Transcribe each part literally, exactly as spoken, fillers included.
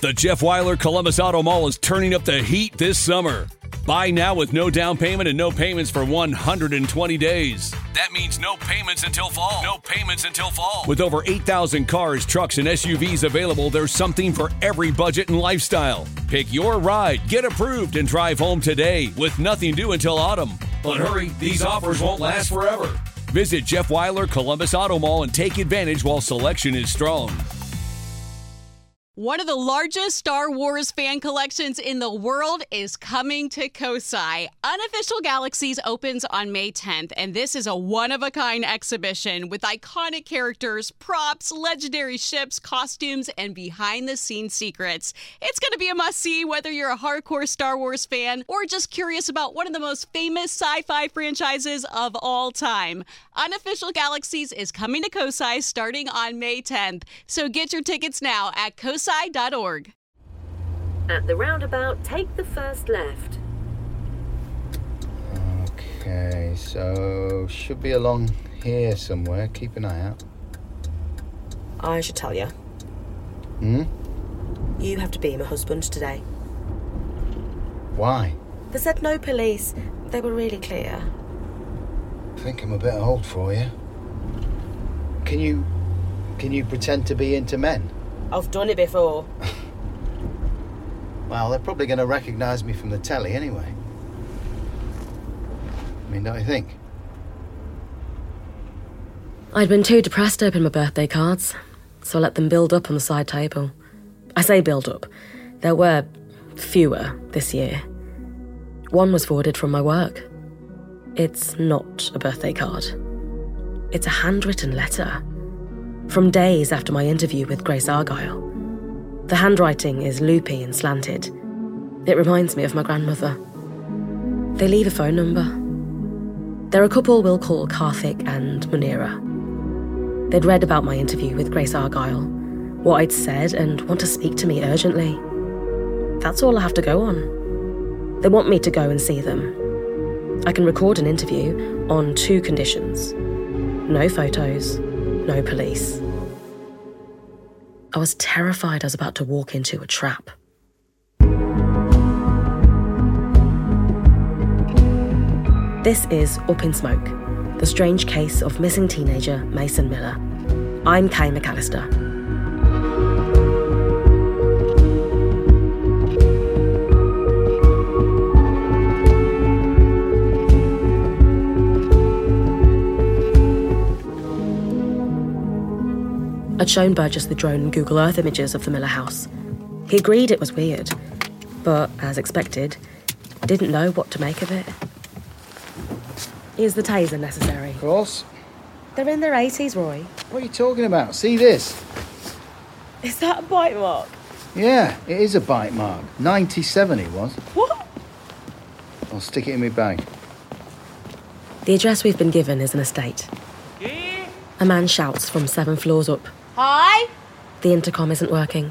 The Jeff Weiler Columbus Auto Mall is turning up the heat this summer. Buy now with no down payment and no payments for one hundred twenty days. That means no payments until fall. No payments until fall. With over eight thousand cars, trucks, and S U Vs available, there's something for every budget and lifestyle. Pick your ride, get approved, and drive home today with nothing due until autumn. But hurry, these offers won't last forever. Visit Jeff Weiler Columbus Auto Mall and take advantage while selection is strong. One of the largest Star Wars fan collections in the world is coming to Kosai. Unofficial Galaxies opens on May tenth, and this is a one-of-a-kind exhibition with iconic characters, props, legendary ships, costumes, and behind-the-scenes secrets. It's going to be a must-see whether you're a hardcore Star Wars fan or just curious about one of the most famous sci-fi franchises of all time. Unofficial Galaxies is coming to Kosai starting on May tenth, so get your tickets now at kosai dot org. At the roundabout, take the first left. Okay, so should be along here somewhere. Keep an eye out. I should tell you. Hmm? You have to be my husband today. Why? They said no police. They were really clear. I think I'm a bit old for you. Can you... Can you pretend to be into men? I've done it before. Well, they're probably going to recognise me from the telly anyway. I mean, don't you think? I'd been too depressed to open my birthday cards, so I let them build up on the side table. I say build up. There were fewer this year. One was forwarded from my work. It's not a birthday card. It's a handwritten letter. From days after my interview with Grace Argyle. The handwriting is loopy and slanted. It reminds me of my grandmother. They leave a phone number. They're a couple we'll call Karthik and Munira. They'd read about my interview with Grace Argyle, what I'd said, and want to speak to me urgently. That's all I have to go on. They want me to go and see them. I can record an interview on two conditions. No photos. No police. I was terrified I was about to walk into a trap. This is Up in Smoke, the strange case of missing teenager Mason Miller. I'm Kay McAllister. I'd shown Burgess the drone and Google Earth images of the Miller house. He agreed it was weird, but, as expected, didn't know what to make of it. Is the taser necessary? Of course. They're in their eighties, Roy. What are you talking about? See this? Is that a bite mark? Yeah, it is a bite mark. ninety-seven it was. What? I'll stick it in my bag. The address we've been given is an estate. A man shouts from seven floors up. Hi? The intercom isn't working.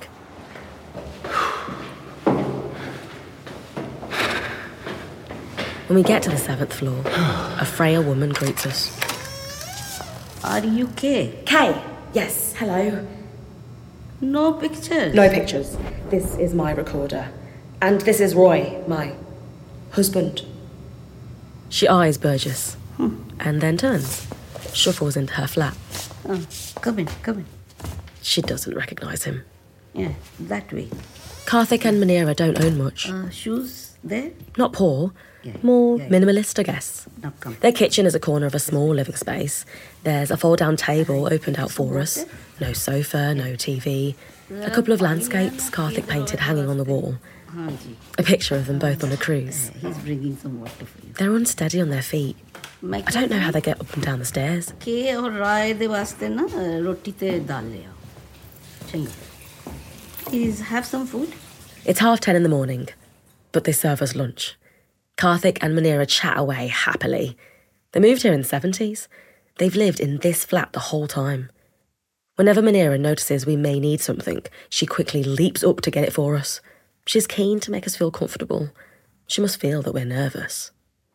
When we get to the seventh floor, a frail woman greets us. Are you Kay? Kay! Yes, hello. No pictures? No pictures. This is my recorder. And this is Roy, my husband. She eyes Burgess, hmm. and then turns, shuffles into her flat. Oh, come in, come in. She doesn't recognise him. Yeah, that way. Karthik and Munira don't own much. Uh, shoes there? Not poor. Yeah, More yeah, yeah. minimalist, I guess. Now come. Their kitchen is a corner of a small living space. There's a fold-down table opened out for us. No sofa, no T V. A couple of landscapes Karthik painted hanging on the wall. A picture of them both on a cruise. He's bringing some water for you. They're unsteady on their feet. I don't know how they get up and down the stairs. Kay और राय दे वास्ते ना रोटी ते दाल ले आओ. चंगा. Please have some food. It's half ten in the morning, but they serve us lunch. Karthik and Munira chat away happily. They moved here in the seventies. They've lived in this flat the whole time. Whenever Munira notices we may need something, she quickly leaps up to get it for us. She's keen to make us feel comfortable. She must feel that we're nervous.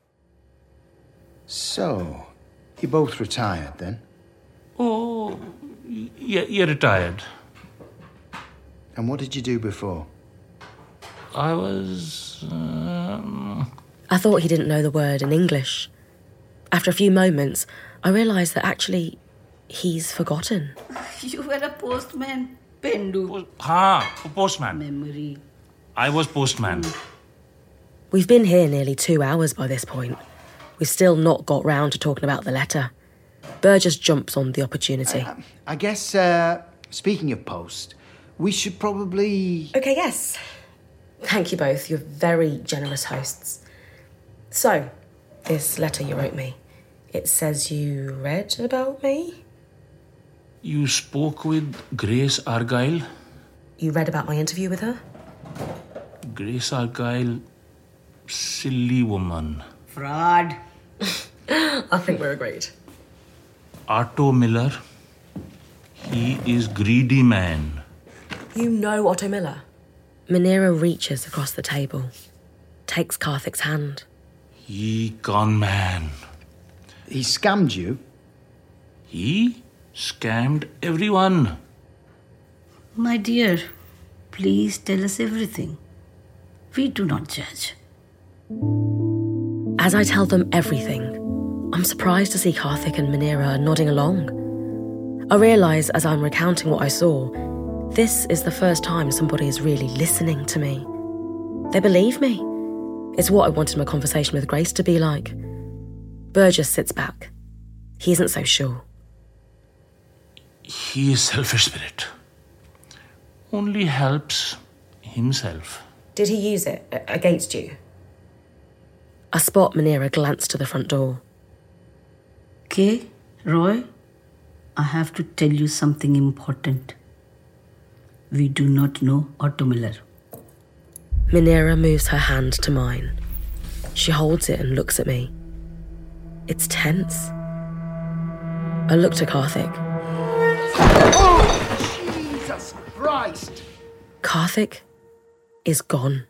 So, you're both retired then? Oh, yeah, you're retired. And what did you do before? I was... Um... I thought he didn't know the word in English. After a few moments, I realised that actually he's forgotten. You were a postman, Pendu. Ha, postman. Memory. I was postman. We've been here nearly two hours by this point. We've still not got round to talking about the letter. Burgess jumps on the opportunity. I, I guess, uh, speaking of post, we should probably... OK, yes. Thank you both. You're very generous hosts. So, this letter you wrote me, it says you read about me? You spoke with Grace Argyle? You read about my interview with her? Grace Argyle, silly woman. Fraud. I think we're agreed. Otto Miller, he is greedy man. You know Otto Miller? Manira reaches across the table, takes Karthik's hand. He con man. He scammed you? He scammed everyone. My dear, please tell us everything. We do not judge. As I tell them everything, I'm surprised to see Karthik and Manira nodding along. I realise as I'm recounting what I saw, this is the first time somebody is really listening to me. They believe me. It's what I wanted my conversation with Grace to be like. Burgess sits back. He isn't so sure. He is selfish spirit. Only helps himself. Did he use it against you? I spot Manira glance to the front door. Okay, Roy, I have to tell you something important. We do not know Otto Miller. Manira moves her hand to mine. She holds it and looks at me. It's tense. I look to Karthik. Oh, Jesus Christ! Karthik is gone.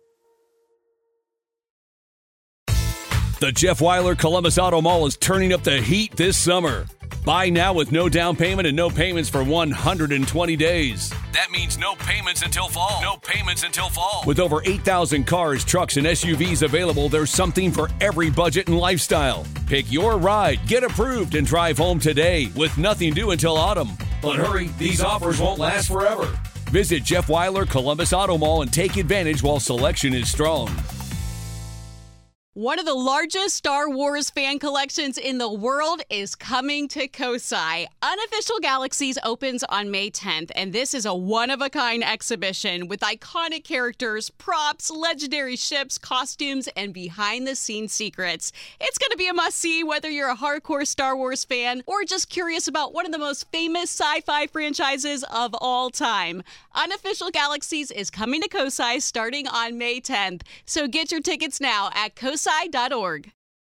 The Jeff Weiler Columbus Auto Mall is turning up the heat this summer. Buy now with no down payment and no payments for one hundred twenty days. That means no payments until fall. No payments until fall. With over eight thousand cars, trucks, and S U Vs available, there's something for every budget and lifestyle. Pick your ride, get approved, and drive home today with nothing due until autumn. But hurry, these offers won't last forever. Visit Jeff Weiler Columbus Auto Mall and take advantage while selection is strong. One of the largest Star Wars fan collections in the world is coming to Kosai. Unofficial Galaxies opens on May tenth, and this is a one-of-a-kind exhibition with iconic characters, props, legendary ships, costumes, and behind-the-scenes secrets. It's going to be a must-see whether you're a hardcore Star Wars fan or just curious about one of the most famous sci-fi franchises of all time. Unofficial Galaxies is coming to Kosai starting on May tenth, so get your tickets now at kosai dot org.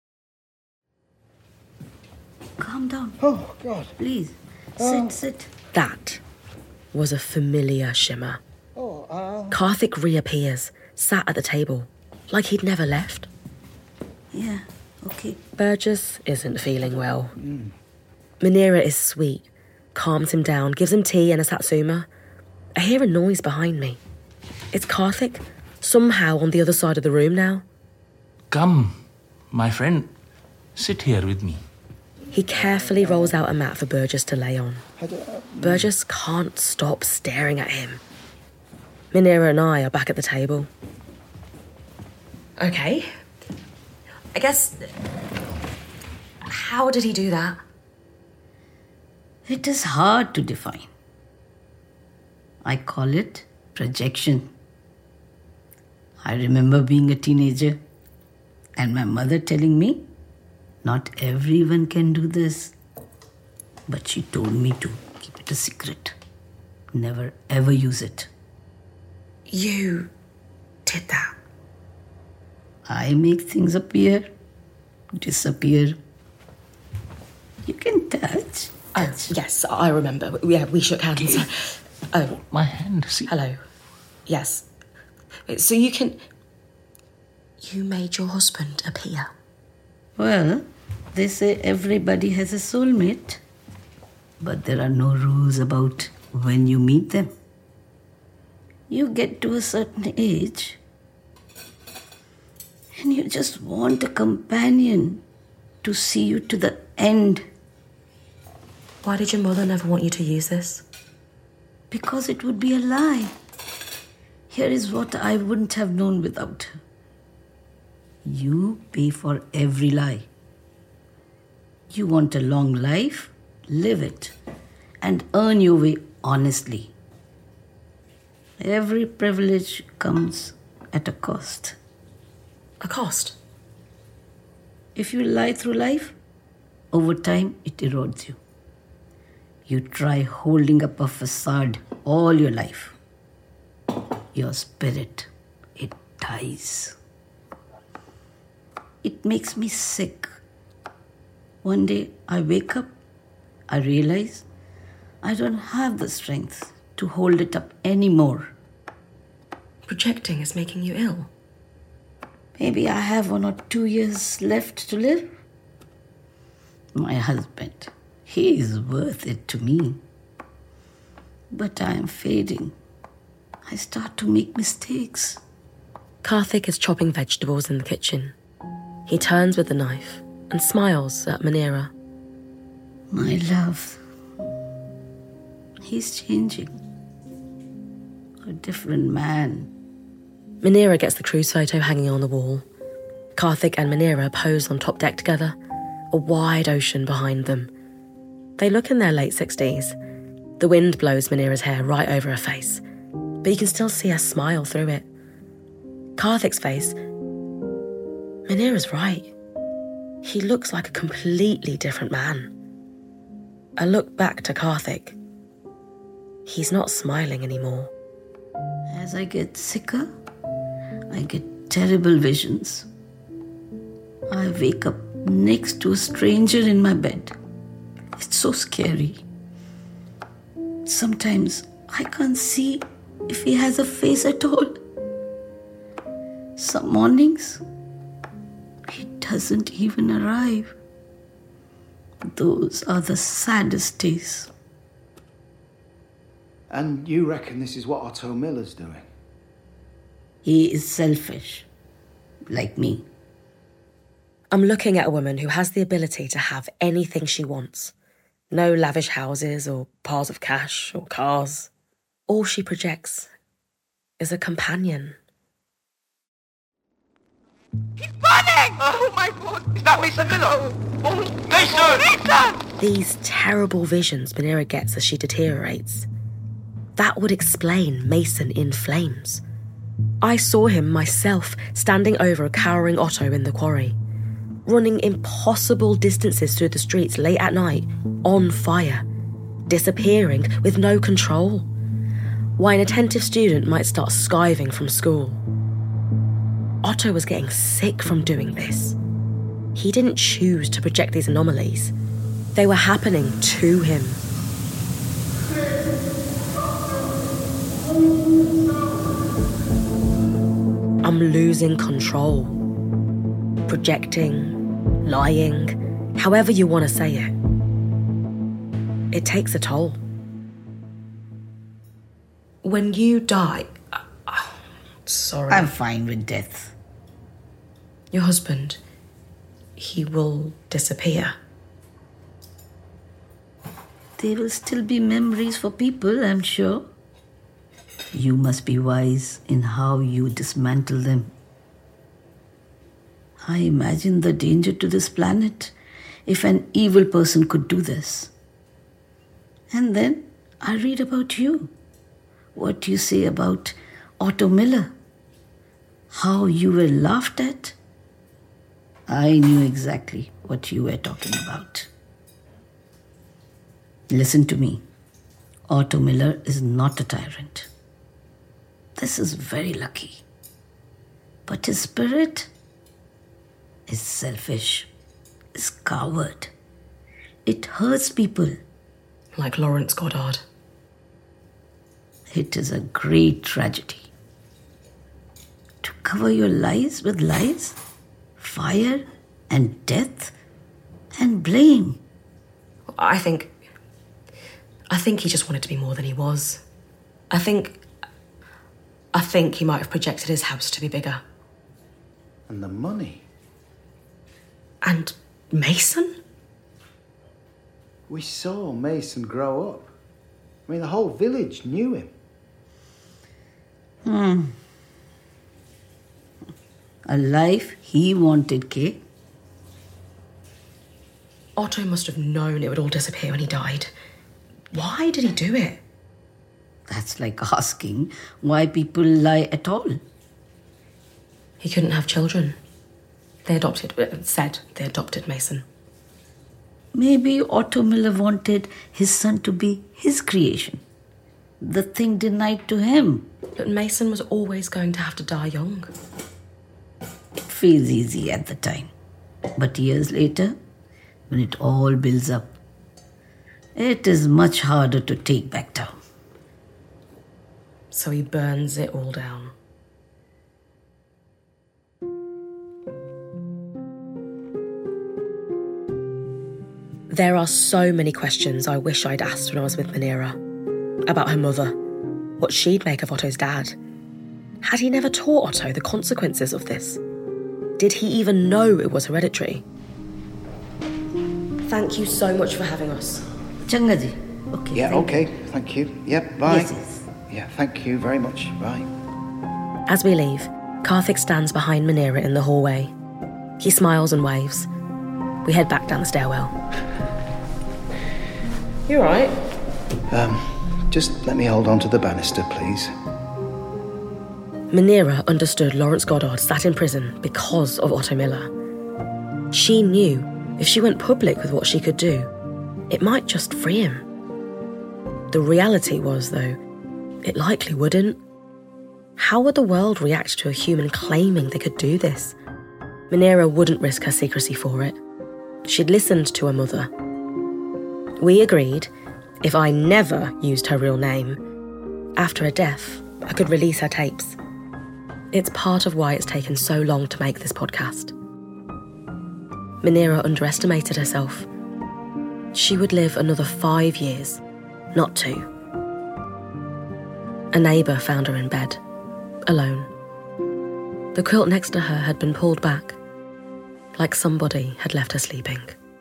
Calm down. Oh, God. Please. Oh. Sit, sit. That was a familiar shimmer. Oh, uh... Karthik reappears, sat at the table, like he'd never left. Yeah, okay. Burgess isn't feeling well. Mm. Manira is sweet, calms him down, gives him tea and a satsuma. I hear a noise behind me. It's Karthik, somehow on the other side of the room now. Come, my friend, sit here with me. He carefully rolls out a mat for Burgess to lay on. Burgess can't stop staring at him. Manira and I are back at the table. Okay. I guess... How did he do that? It is hard to define. I call it projection. I remember being a teenager and my mother telling me, not everyone can do this. But she told me to keep it a secret. Never ever use it. You did that? I make things appear, disappear. You can touch. Oh, yes, I remember. Yeah, we shook hands. Oh. My hand, see. Hello. Yes. So you can... You made your husband appear? Well, they say everybody has a soulmate. But there are no rules about when you meet them. You get to a certain age and you just want a companion to see you to the end. Why did your mother never want you to use this? Because it would be a lie. Here is what I wouldn't have known without her. You pay for every lie. You want a long life? Live it. And earn your way honestly. Every privilege comes at a cost. A cost? If you lie through life, over time it erodes you. You try holding up a facade all your life. Your spirit, it dies. It makes me sick. One day I wake up, I realize I don't have the strength to hold it up anymore. Projecting is making you ill. Maybe I have one or two years left to live. My husband, he is worth it to me. But I am fading. I start to make mistakes. Karthik is chopping vegetables in the kitchen. He turns with the knife and smiles at Manira. My love, he's changing. A different man. Manira gets the cruise photo hanging on the wall. Karthik and Manira pose on top deck together, a wide ocean behind them. They look in their late sixties. The wind blows Manira's hair right over her face, but you can still see her smile through it. Karthik's face... Manira's right. He looks like a completely different man. I look back to Karthik. He's not smiling anymore. As I get sicker, I get terrible visions. I wake up next to a stranger in my bed. It's so scary. Sometimes I can't see if he has a face at all. Some mornings, he doesn't even arrive. Those are the saddest days. And you reckon this is what Otto Miller's doing? He is selfish, like me. I'm looking at a woman who has the ability to have anything she wants. No lavish houses or piles of cash or cars. All she projects is a companion. He's burning! Oh my God! Is that Mason Miller? Oh, Mason! Mason! These terrible visions Manira gets as she deteriorates. That would explain Mason in flames. I saw him myself standing over a cowering Otto in the quarry, running impossible distances through the streets late at night, on fire, disappearing with no control. Why an attentive student might start skiving from school. Otto was getting sick from doing this. He didn't choose to project these anomalies. They were happening to him. I'm losing control. Projecting, lying, however you want to say it. It takes a toll. When you die... Uh, sorry. I'm fine with death. Your husband, he will disappear. There will still be memories for people, I'm sure. You must be wise in how you dismantle them. I imagine the danger to this planet if an evil person could do this. And then I read about you. What you say about Otto Miller. How you were laughed at. I knew exactly what you were talking about. Listen to me. Otto Miller is not a tyrant. This is very lucky. But his spirit is selfish, is coward. It hurts people. Like Lawrence Goddard. It is a great tragedy. To cover your lies with lies, fire and death and blame. I think... I think he just wanted to be more than he was. I think... think he might have projected his house to be bigger. And the money? And Mason? We saw Mason grow up. I mean, the whole village knew him. Hmm. A life he wanted, Kay. Otto must have known it would all disappear when he died. Why did he do it? That's like asking why people lie at all. He couldn't have children. They adopted, uh, said they adopted Mason. Maybe Otto Miller wanted his son to be his creation. The thing denied to him. But Mason was always going to have to die young. It feels easy at the time. But years later, when it all builds up, it is much harder to take back down. So he burns it all down. There are so many questions I wish I'd asked when I was with Manira. About her mother, what she'd make of Otto's dad. Had he never taught Otto the consequences of this? Did he even know it was hereditary? Thank you so much for having us. Changa ji. Okay. Yeah, thank okay. you. Thank you. Yep, bye. Yes, yes. Yeah, thank you very much. Bye. As we leave, Karthik stands behind Manira in the hallway. He smiles and waves. We head back down the stairwell. You all right? Um, just let me hold on to the banister, please. Manira understood Lawrence Goddard sat in prison because of Otto Miller. She knew if she went public with what she could do, it might just free him. The reality was, though, it likely wouldn't. How would the world react to a human claiming they could do this? Manira wouldn't risk her secrecy for it. She'd listened to her mother. We agreed, if I never used her real name, after her death, I could release her tapes. It's part of why it's taken so long to make this podcast. Manira underestimated herself. She would live another five years, not two. A neighbour found her in bed, alone. The quilt next to her had been pulled back, like somebody had left her sleeping.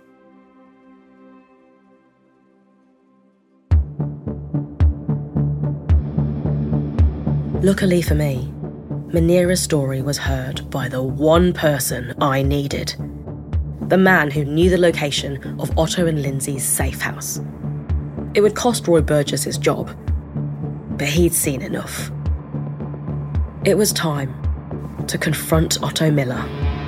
Luckily for me, Manira's story was heard by the one person I needed. The man who knew the location of Otto and Lindsay's safe house. It would cost Roy Burgess his job, but he'd seen enough. It was time to confront Otto Miller.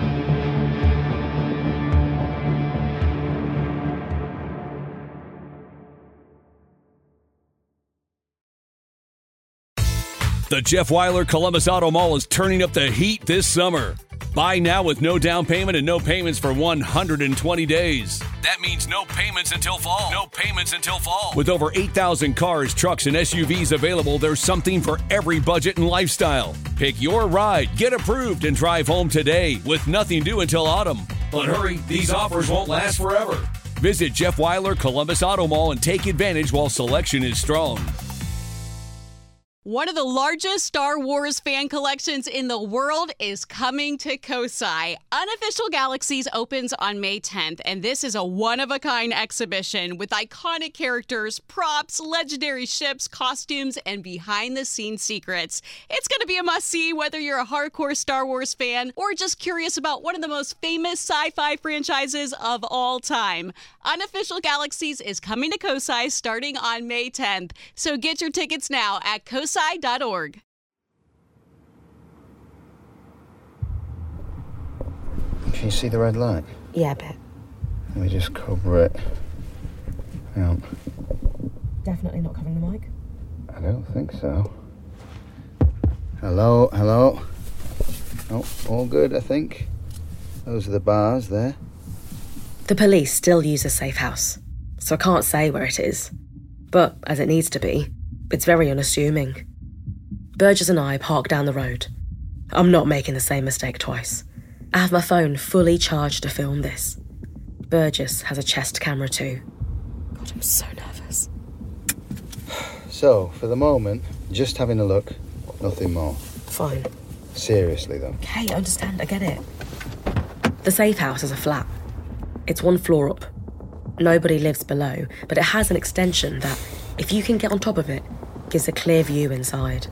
The Jeff Wyler Columbus Auto Mall is turning up the heat this summer. Buy now with no down payment and no payments for one hundred twenty days. That means no payments until fall. No payments until fall. With over eight thousand cars, trucks, and S U Vs available, there's something for every budget and lifestyle. Pick your ride, get approved, and drive home today with nothing due until autumn. But hurry, these offers won't last forever. Visit Jeff Wyler Columbus Auto Mall and take advantage while selection is strong. One of the largest Star Wars fan collections in the world is coming to Kosai. Unofficial Galaxies opens on May tenth, and this is a one-of-a-kind exhibition with iconic characters, props, legendary ships, costumes, and behind-the-scenes secrets. It's going to be a must-see whether you're a hardcore Star Wars fan or just curious about one of the most famous sci-fi franchises of all time. Unofficial Galaxies is coming to Kosai starting on May tenth, so get your tickets now at kosai dot org. Can you see the red light? Yeah, a bit. Let me just cover it. Hang on. Definitely not covering the mic. I don't think so. Hello, hello. Oh, all good, I think. Those are the bars there. The police still use a safe house, so I can't say where it is. But, as it needs to be, it's very unassuming. Burgess and I park down the road. I'm not making the same mistake twice. I have my phone fully charged to film this. Burgess has a chest camera too. God, I'm so nervous. So, for the moment, just having a look, nothing more. Fine. Seriously, though. Okay, I understand. I get it. The safe house is a flat. It's one floor up. Nobody lives below, but it has an extension that, if you can get on top of it, gives a clear view inside.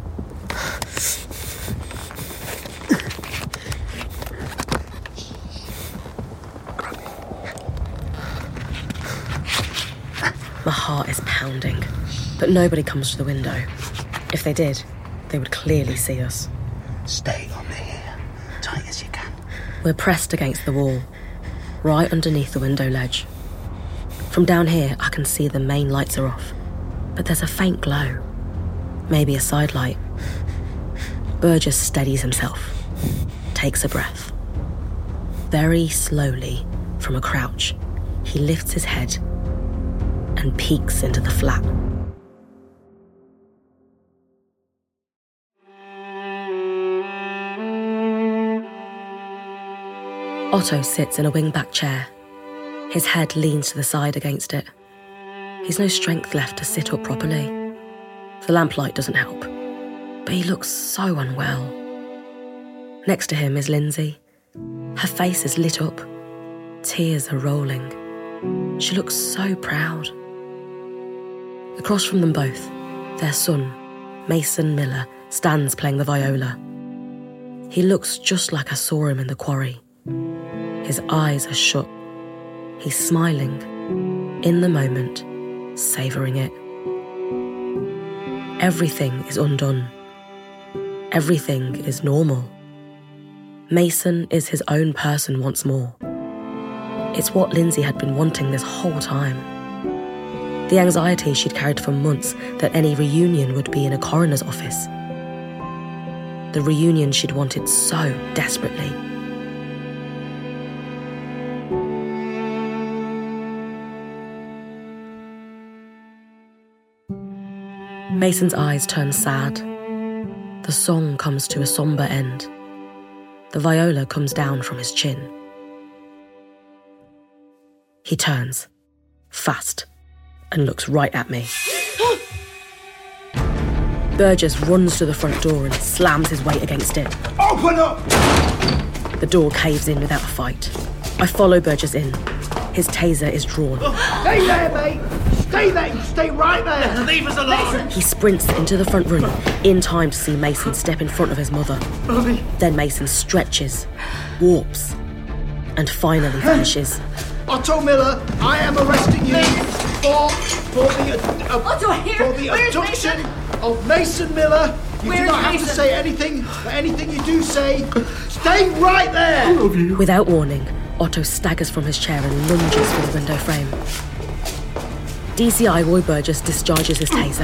My heart is pounding, but nobody comes to the window. If they did, they would clearly see us. Stay on here, tight as you can. We're pressed against the wall, right underneath the window ledge. From down here, I can see the main lights are off, but there's a faint glow. Maybe a side light. Burgess steadies himself, takes a breath. Very slowly, from a crouch, he lifts his head and peeks into the flat. Otto sits in a wing-back chair. His head leans to the side against it. He's no strength left to sit up properly. The lamplight doesn't help, but he looks so unwell. Next to him is Lindsay. Her face is lit up. Tears are rolling. She looks so proud. Across from them both, their son, Mason Miller, stands playing the viola. He looks just like I saw him in the quarry. His eyes are shut. He's smiling, in the moment, savouring it. Everything is undone. Everything is normal. Mason is his own person once more. It's what Lindsay had been wanting this whole time. The anxiety she'd carried for months that any reunion would be in a coroner's office. The reunion she'd wanted so desperately. Mason's eyes turn sad. The song comes to a sombre end. The viola comes down from his chin. He turns, fast, and looks right at me. Burgess runs to the front door and slams his weight against it. Open up! The door caves in without a fight. I follow Burgess in. His taser is drawn. Stay there, mate! Stay there! You stay right there! Leave us alone! He sprints into the front room, in time to see Mason step in front of his mother. Mommy. Then Mason stretches, warps, and finally vanishes. Otto Miller, I am arresting you for, for the, uh, Otto, here! for the Where's abduction Mason? of Mason Miller. You Where's do not have Mason? to say anything, but anything you do say, stay right there! I love you. Without warning, Otto staggers from his chair and lunges for the window frame. D C I Roy Burgess discharges his taser.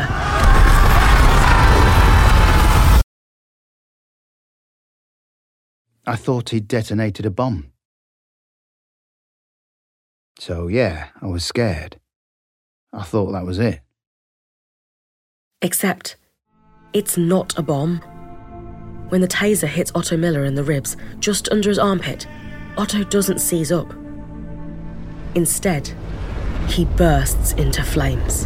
I thought he'd detonated a bomb. So, yeah, I was scared. I thought that was it. Except, it's not a bomb. When the taser hits Otto Miller in the ribs, just under his armpit, Otto doesn't seize up. Instead, he bursts into flames.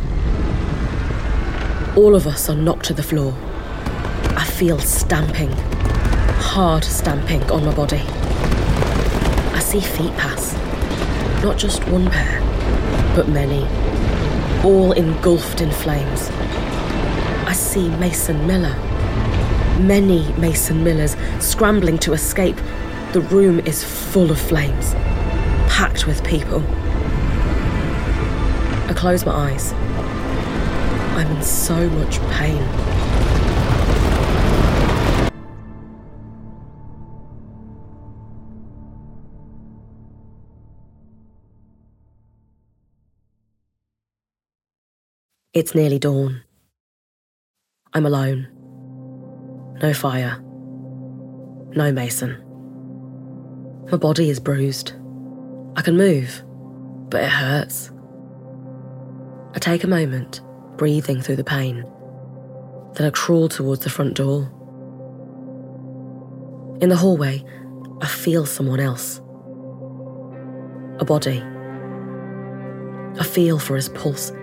All of us are knocked to the floor. I feel stamping, hard stamping on my body. I see feet pass. Not just one pair, but many, all engulfed in flames. I see Mason Miller. Many Mason Millers scrambling to escape. The room is full of flames, packed with people. I close my eyes. I'm in so much pain. It's nearly dawn. I'm alone. No fire. No Mason. My body is bruised. I can move, but it hurts. I take a moment, breathing through the pain. Then I crawl towards the front door. In the hallway, I feel someone else. A body. I feel for his pulse.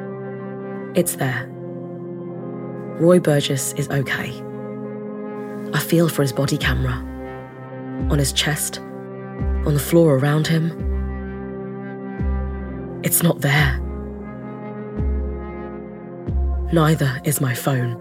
It's there. Roy Burgess is okay. feel for his body camera. On his chest. On the floor around him. It's not there. Neither is my phone.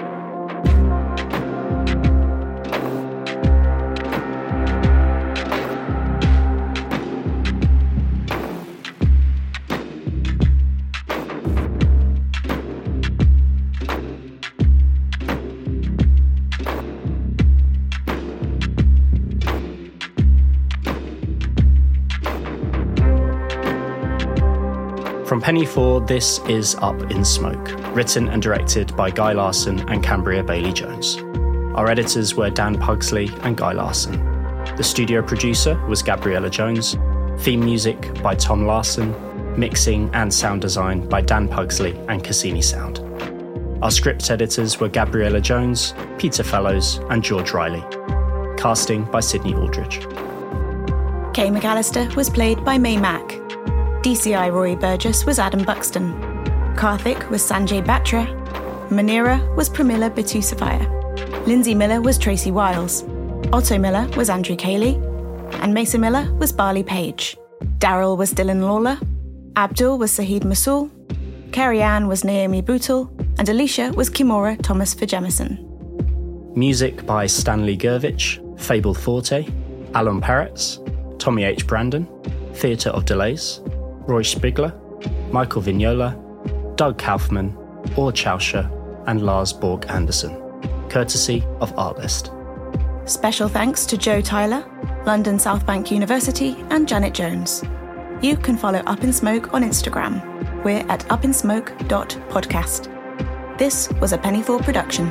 From Penny four, this is Up in Smoke, written and directed by Guy Larson and Cambria Bailey-Jones. Our editors were Dan Pugsley and Guy Larson. The studio producer was Gabriella Jones, theme music by Tom Larson, mixing and sound design by Dan Pugsley and Cassini Sound. Our script editors were Gabriella Jones, Peter Fellows and George Riley. Casting by Sydney Aldridge. Kay McAllister was played by May Mack. D C I Rory Burgess was Adam Buxton. Karthik was Sanjay Batra. Manira was Pramila Bitusavaya. Lindsay Miller was Tracy Wiles. Otto Miller was Andrew Cayley. And Mesa Miller was Barley Page. Daryl was Dylan Lawler. Abdul was Sahid Masool. Carrie Ann was Naomi Bootle. And Alicia was Kimora Thomas for Jemison. Music by Stanley Gurvich, Fable Forte, Alan Peretz, Tommy H. Brandon, Theatre of Delays, Roy Spigler, Michael Vignola, Doug Kaufman, Or Chausha, and Lars Borg Anderson, courtesy of Artlist. Special thanks to Joe Tyler, London South Bank University, and Janet Jones. You can follow Up in Smoke on Instagram. We're at upinsmoke dot podcast. This was a Penny four production.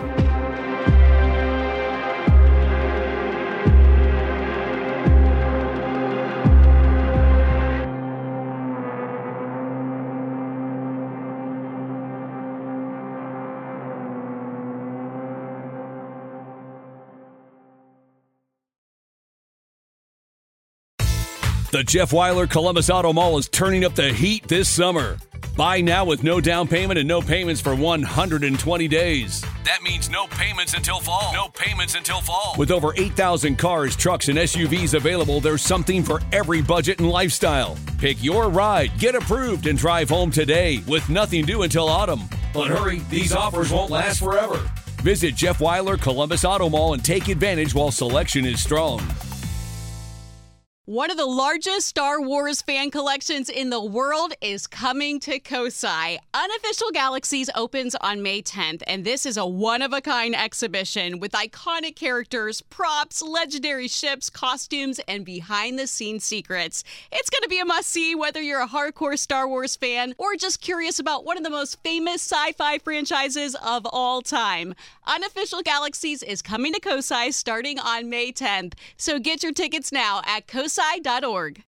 The Jeff Weiler Columbus Auto Mall is turning up the heat this summer. Buy now with no down payment and no payments for one hundred twenty days. That means no payments until fall. No payments until fall. With over eight thousand cars, trucks, and S U Vs available, there's something for every budget and lifestyle. Pick your ride, get approved, and drive home today with nothing due until autumn. But hurry, these offers won't last forever. Visit Jeff Weiler Columbus Auto Mall and take advantage while selection is strong. One of the largest Star Wars fan collections in the world is coming to Kosai. Unofficial Galaxies opens on May tenth, and this is a one-of-a-kind exhibition with iconic characters, props, legendary ships, costumes, and behind-the-scenes secrets. It's going to be a must-see whether you're a hardcore Star Wars fan or just curious about one of the most famous sci-fi franchises of all time. Unofficial Galaxies is coming to Kosai starting on May tenth, so get your tickets now at kosai dot org.